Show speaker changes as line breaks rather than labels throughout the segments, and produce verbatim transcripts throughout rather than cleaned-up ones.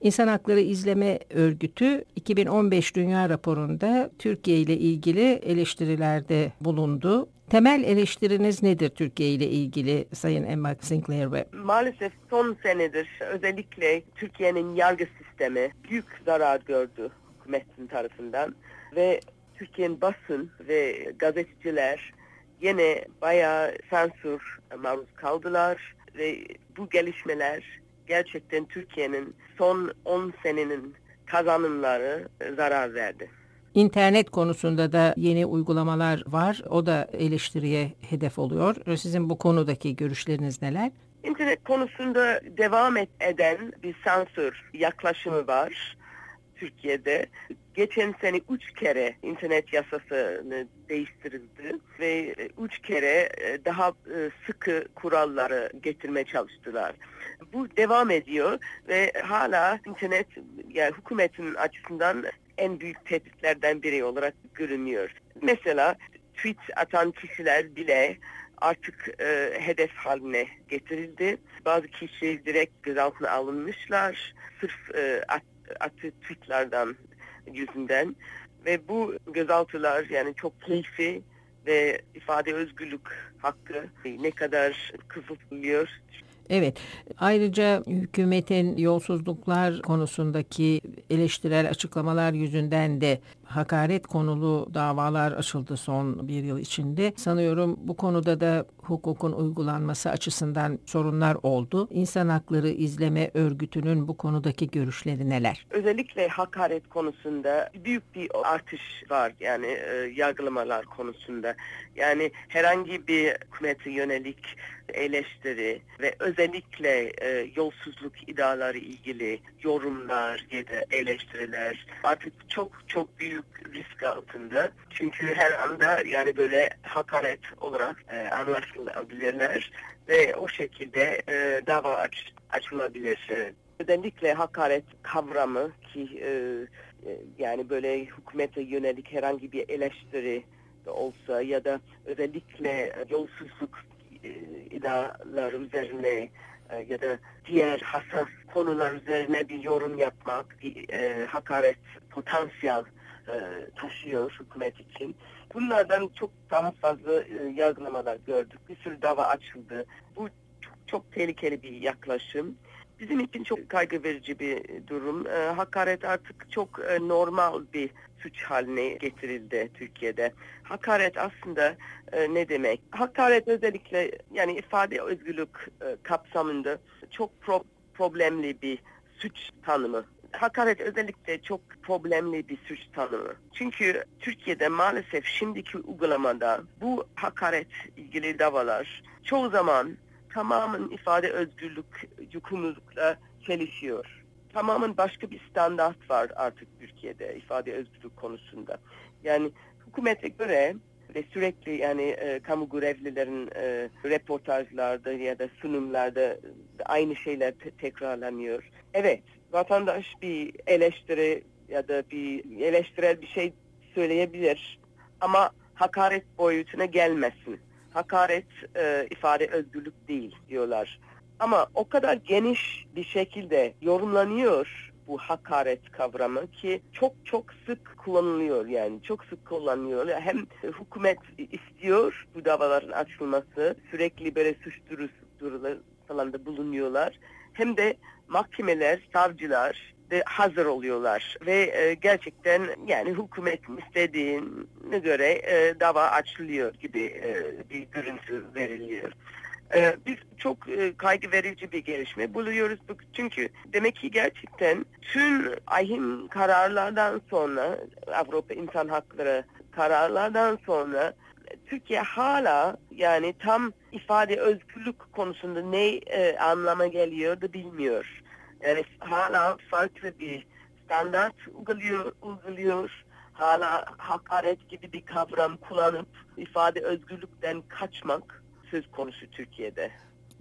İnsan Hakları İzleme Örgütü iki bin on beş Dünya Raporu'nda Türkiye ile ilgili eleştirilerde bulundu. Temel eleştiriniz nedir Türkiye ile ilgili Sayın Emma Sinclair Webb?
Maalesef son senedir özellikle Türkiye'nin yargı sistemi büyük zarar gördü hükümetin tarafından ve Türkiye'nin basın ve gazeteciler yine bayağı sansür maruz kaldılar ve bu gelişmeler gerçekten Türkiye'nin son on senenin kazanımları zarar verdi.
İnternet konusunda da yeni uygulamalar var. O da eleştiriye hedef oluyor. Sizin bu konudaki görüşleriniz neler?
İnternet konusunda devam eden bir sansür yaklaşımı var Türkiye'de. Geçen sene üç kere internet yasasını değiştirildi ve üç kere daha sıkı kuralları getirmeye çalıştılar. Bu devam ediyor ve hala internet yani hükümetin açısından en büyük tehditlerden biri olarak görünüyor. Mesela tweet atan kişiler bile artık e, hedef haline getirildi. Bazı kişi direkt gözaltına alınmışlar sırf e, at, attığı tweetlerden yüzünden ve bu gözaltılar yani çok keyfi ve ifade özgürlük hakkı ne kadar kısıtlıyor.
Evet, ayrıca hükümetin yolsuzluklar konusundaki eleştirel açıklamalar yüzünden de hakaret konulu davalar açıldı son bir yıl içinde. Sanıyorum bu konuda da hukukun uygulanması açısından sorunlar oldu. İnsan Hakları İzleme Örgütü'nün bu konudaki görüşleri neler?
Özellikle hakaret konusunda büyük bir artış var yani e, yargılamalar konusunda. Yani herhangi bir hükümete yönelik eleştiri ve özellikle e, yolsuzluk iddiaları ilgili yorumlar ya da eleştiriler artık çok çok büyük risk altında. Çünkü her anda yani böyle hakaret olarak e, anlaşılabilirler ve o şekilde e, dava aç, açılabilir. Özellikle hakaret kavramı ki e, e, yani böyle hükümete yönelik herhangi bir eleştiri olsa ya da özellikle yolsuzluk e, iddialar üzerine e, ya da diğer hassas konular üzerine bir yorum yapmak bir e, hakaret potansiyel e, taşıyor hükümet için. Bunlardan çok daha fazla e, yargılamalar gördük. Bir sürü dava açıldı. Bu çok, çok tehlikeli bir yaklaşım. Bizim için çok kaygı verici bir durum. E, hakaret artık çok e, normal bir suç haline getirildi Türkiye'de. Hakaret aslında e, ne demek? Hakaret özellikle yani ifade özgürlük e, kapsamında çok pro- problemli bir suç tanımı. Hakaret özellikle çok problemli bir suç tanımı. Çünkü Türkiye'de maalesef şimdiki uygulamada bu hakaret ilgili davalar çoğu zaman tamamen ifade özgürlük yükümlülükle çelişiyor. Tamamen başka bir standart var artık Türkiye'de ifade özgürlük konusunda. Yani hükümete göre ve sürekli yani e, kamu görevlilerin e, reportajlarda ya da sunumlarda aynı şeyler te- tekrarlanıyor. Evet, vatandaş bir eleştiri ya da bir eleştirel bir şey söyleyebilir ama hakaret boyutuna gelmesin. Hakaret e, ifade özgürlük değil diyorlar. Ama o kadar geniş bir şekilde yorumlanıyor bu hakaret kavramı ki çok çok sık kullanılıyor yani çok sık kullanılıyor. Hem hükümet istiyor bu davaların açılması, sürekli böyle suç duyuruları falan da bulunuyorlar. Hem de mahkemeler, savcılar de hazır oluyorlar ve e, gerçekten yani hükümetin istediğine göre e, dava açılıyor gibi e, bir görüntü veriliyor. Ee, biz çok e, kaygı verici bir gelişme buluyoruz. Çünkü demek ki gerçekten tüm ahim kararlardan sonra, Avrupa İnsan Hakları kararlardan sonra Türkiye hala yani tam ifade özgürlük konusunda ne e, anlama geliyor da bilmiyor. Yani hala farklı bir standart uyguluyor, uyguluyor. Hala hakaret gibi bir kavram kullanıp ifade özgürlükten kaçmak söz konusu Türkiye'de.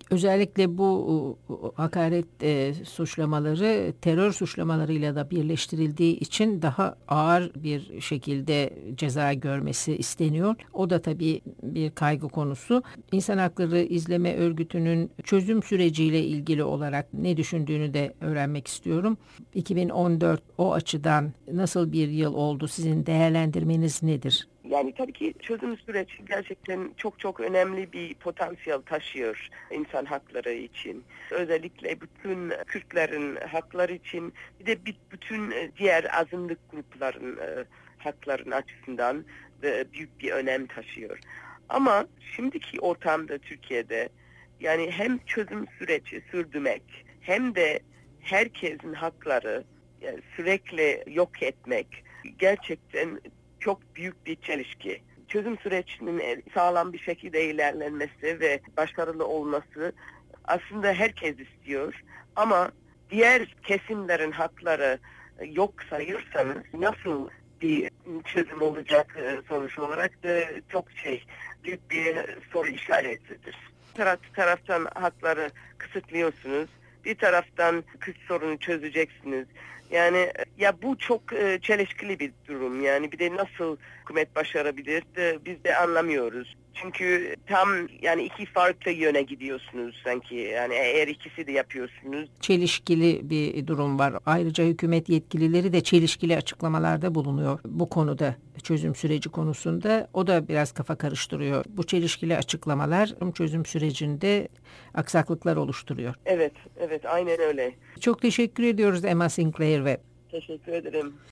Özellikle bu hakaret e, suçlamaları terör suçlamalarıyla da birleştirildiği için daha ağır bir şekilde ceza görmesi isteniyor. O da tabii bir kaygı konusu. İnsan Hakları İzleme Örgütü'nün çözüm süreciyle ilgili olarak ne düşündüğünü de öğrenmek istiyorum. iki bin on dört o açıdan nasıl bir yıl oldu? Sizin değerlendirmeniz nedir?
Yani tabii ki çözüm süreci gerçekten çok çok önemli bir potansiyel taşıyor insan hakları için. Özellikle bütün Kürtlerin hakları için, bir de bütün diğer azınlık grupların hakların açısından büyük bir önem taşıyor. Ama şimdiki ortamda Türkiye'de yani hem çözüm süreci sürdürmek hem de herkesin hakları yani sürekli yok etmek gerçekten çok büyük bir çelişki. Çözüm sürecinin sağlam bir şekilde ilerlenmesi ve başarılı olması aslında herkes istiyor. Ama diğer kesimlerin hakları yok sayırsanız nasıl bir çözüm olacak sonuç olarak da çok şey büyük bir soru işaretidir. Taraf, taraftan hakları kısıtlıyorsunuz. Bir taraftan Kürt sorunu çözeceksiniz. Yani ya bu çok e, çelişkili bir durum. Yani bir de nasıl hükümet başarabilir de biz de anlamıyoruz. Çünkü tam yani iki farklı yöne gidiyorsunuz sanki. Yani eğer ikisi de yapıyorsunuz.
Çelişkili bir durum var. Ayrıca hükümet yetkilileri de çelişkili açıklamalarda bulunuyor bu konuda, çözüm süreci konusunda. O da biraz kafa karıştırıyor. Bu çelişkili açıklamalar çözüm sürecinde aksaklıklar oluşturuyor.
Evet, evet aynen öyle.
Çok teşekkür ediyoruz Emma Sinclair Webb.
Teşekkür ederim.